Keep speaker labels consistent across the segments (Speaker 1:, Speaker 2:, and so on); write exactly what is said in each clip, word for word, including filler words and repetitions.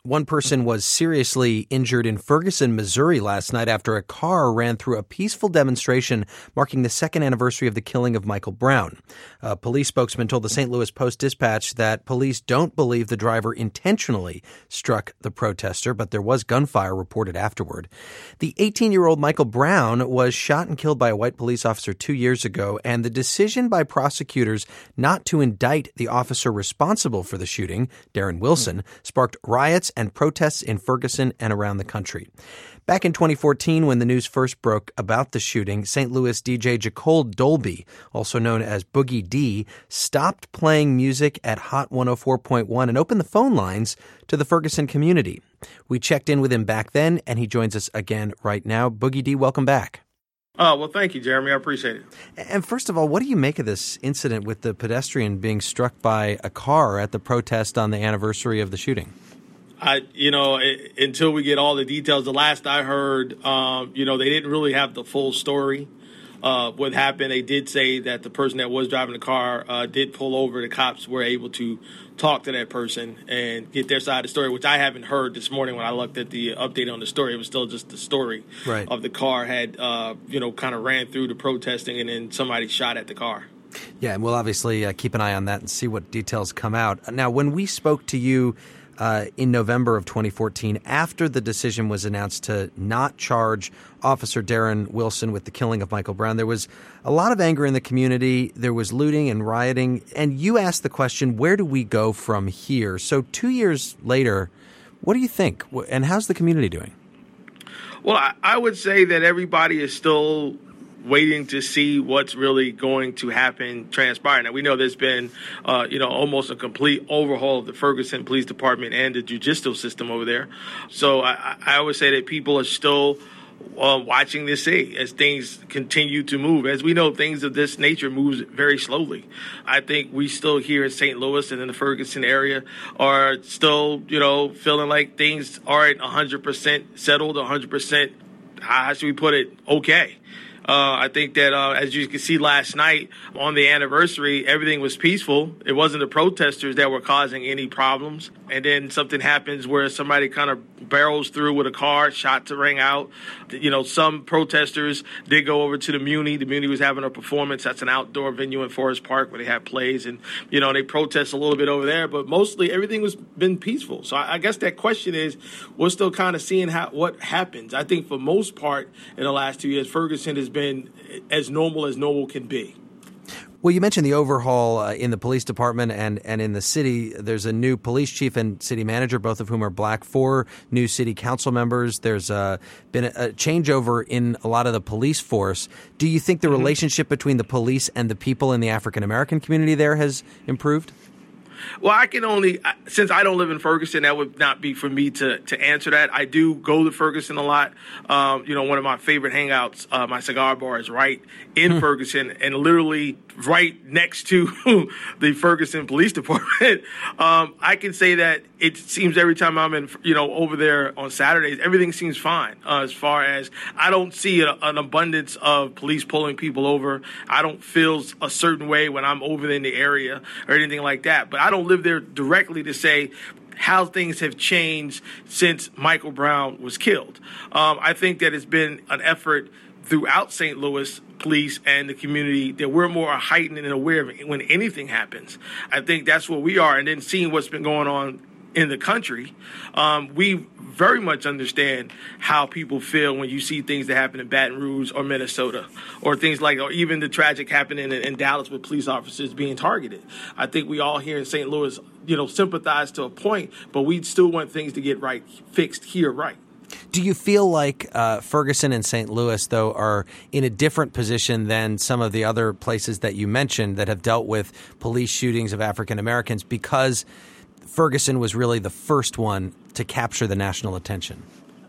Speaker 1: One person was seriously injured in Ferguson, Missouri last night after a car ran through a peaceful demonstration marking the second anniversary of the killing of Michael Brown. A police spokesman told the Saint Louis Post-Dispatch that police don't believe the driver intentionally struck the protester, but there was gunfire reported afterward. The eighteen-year-old Michael Brown was shot and killed by a white police officer two years ago, and the decision by prosecutors not to indict the officer responsible for the shooting, Darren Wilson, sparked riots and protests in Ferguson and around the country. Back in twenty fourteen, when the news first broke about the shooting, Saint Louis D J Jacole Dolby, also known as Boogie D, stopped playing music at Hot one oh four point one and opened the phone lines to the Ferguson community. We checked in with him back then, and he joins us again right now. Boogie D, welcome back.
Speaker 2: Oh, well, thank you, Jeremy. I appreciate it.
Speaker 1: And first of all, what do you make of this incident with the pedestrian being struck by a car at the protest on the anniversary of the shooting?
Speaker 2: I, you know, it, until we get all the details, the last I heard, um, you know, they didn't really have the full story. Uh, what happened, they did say that the person that was driving the car uh, did pull over. The cops were able to talk to that person and get their side of the story, which I haven't heard this morning when I looked at the update on the story. It was still just the story
Speaker 1: right.
Speaker 2: of the car had, uh, you know, kind of ran through the protesting and then somebody shot at the car.
Speaker 1: Yeah, and we'll obviously uh, keep an eye on that and see what details come out. Now, when we spoke to you Uh, in November of twenty fourteen, after the decision was announced to not charge Officer Darren Wilson with the killing of Michael Brown, there was a lot of anger in the community. There was looting and rioting. And you asked the question, where do we go from here? So two years later, what do you think? And how's the community doing?
Speaker 2: Well, I, I would say that everybody is still waiting to see what's really going to happen, transpire. Now, we know there's been, uh, you know, almost a complete overhaul of the Ferguson Police Department and the judicial system over there. So I, I always say that people are still uh, watching to see as things continue to move. As we know, things of this nature moves very slowly. I think we still here in Saint Louis and in the Ferguson area are still, you know, feeling like things aren't one hundred percent settled, one hundred percent, how should we put it, okay. Uh, I think that, uh, as you can see last night on the anniversary, everything was peaceful. It wasn't the protesters that were causing any problems. And then something happens where somebody kind of barrels through with a car, shots ring out. You know, some protesters did go over to the Muni. The Muni was having a performance. That's an outdoor venue in Forest Park where they have plays. And, you know, they protest a little bit over there. But mostly everything was been peaceful. So I, I guess that question is, we're still kind of seeing how what happens. I think for most part in the last two years, Ferguson has been as normal as normal can be.
Speaker 1: Well, you mentioned the overhaul uh, in the police department and, and in the city. There's a new police chief and city manager, both of whom are black, four new city council members. There's uh, been a, a changeover in a lot of the police force. Do you think the mm-hmm. relationship between the police and the people in the African-American community there has improved?
Speaker 2: Well, I can only, since I don't live in Ferguson, that would not be for me to, to answer that. I do go to Ferguson a lot. Um, you know, one of my favorite hangouts, uh, my cigar bar is right in hmm. Ferguson and literally right next to the Ferguson Police Department. um, I can say that it seems every time I'm in, you know, over there on Saturdays, everything seems fine. Uh, as far as I don't see a, an abundance of police pulling people over. I don't feel a certain way when I'm over in the area or anything like that. But I don't live there directly to say how things have changed since Michael Brown was killed. Um, I think that it's been an effort throughout Saint Louis police and the community that we're more heightened and aware of when anything happens. I think that's where we are. And then seeing what's been going on in the country, um, we very much understand how people feel when you see things that happen in Baton Rouge or Minnesota, or things like, or even the tragic happening in, in Dallas with police officers being targeted. I think we all here in Saint Louis, you know, sympathize to a point, but we still want things to get right, fixed here right.
Speaker 1: Do you feel like uh, Ferguson and Saint Louis, though, are in a different position than some of the other places that you mentioned that have dealt with police shootings of African Americans because Ferguson was really the first one to capture the national attention?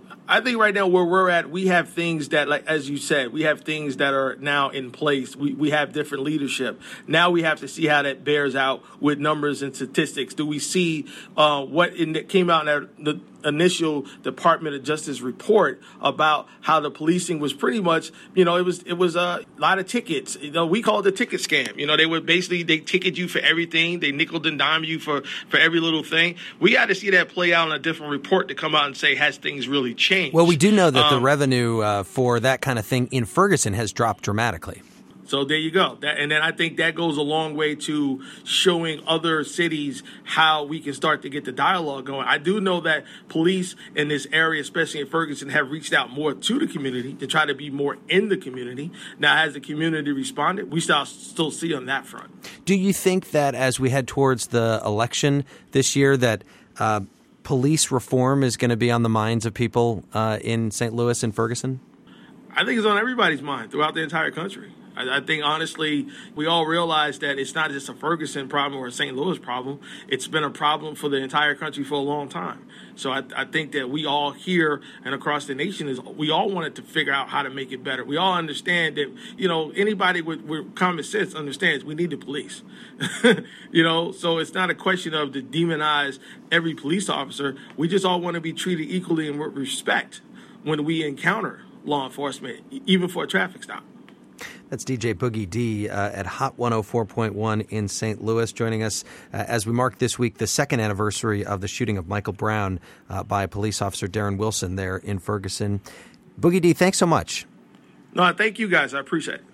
Speaker 2: I think right now where we're at, we have things that, like as you said, we have things that are now in place. We we have different leadership. Now we have to see how that bears out with numbers and statistics. Do we see uh, what in, came out in the initial Department of Justice report about how the policing was pretty much, you know, it was it was a lot of tickets. You know, we call it the ticket scam. You know, they would basically, they ticket you for everything. They nickel and dime you for, for every little thing. We got to see that play out in a different report to come out and say, has things really changed?
Speaker 1: Well, we do know that um, the revenue uh, for that kind of thing in Ferguson has dropped dramatically.
Speaker 2: So there you go. That, and then I think that goes a long way to showing other cities how we can start to get the dialogue going. I do know that police in this area, especially in Ferguson, have reached out more to the community to try to be more in the community. Now, has the community responded? We still, still see on that front.
Speaker 1: Do you think that as we head towards the election this year that uh, police reform is going to be on the minds of people uh, in Saint Louis and Ferguson?
Speaker 2: I think it's on everybody's mind throughout the entire country. I think, honestly, we all realize that it's not just a Ferguson problem or a Saint Louis problem. It's been a problem for the entire country for a long time. So I, I think that we all here and across the nation, is we all wanted to figure out how to make it better. We all understand that, you know, anybody with, with common sense understands we need the police. You know, so it's not a question of to demonize every police officer. We just all want to be treated equally and with respect when we encounter law enforcement, even for a traffic stop.
Speaker 1: That's D J Boogie D uh, at Hot one oh four point one in Saint Louis, joining us uh, as we mark this week the second anniversary of the shooting of Michael Brown uh, by police officer Darren Wilson there in Ferguson. Boogie D, thanks so much.
Speaker 2: No, thank you guys. I appreciate it.